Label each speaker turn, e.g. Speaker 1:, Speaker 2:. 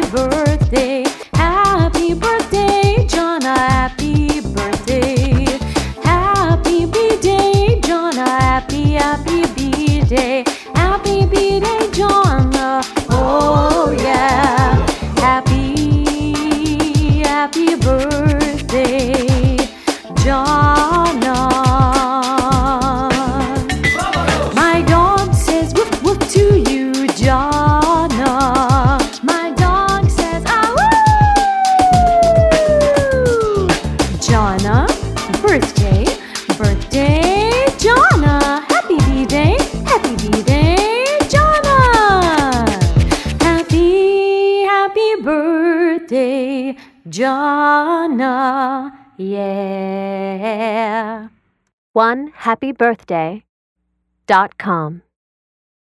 Speaker 1: birthday. Happy birthday, Jonna. Happy birthday. Happy B-Day, Jonna. Happy B-Day. Happy B-Day, Jonna. Oh yeah. Happy birthday, Jonna. My dog says woof woof to you, Jonna. My dog says ah woo. Jonna, birthday, Jonna. Happy B-Day, Jonna. Happy birthday, Jonna. Yeah.
Speaker 2: OneHappyBirthday.com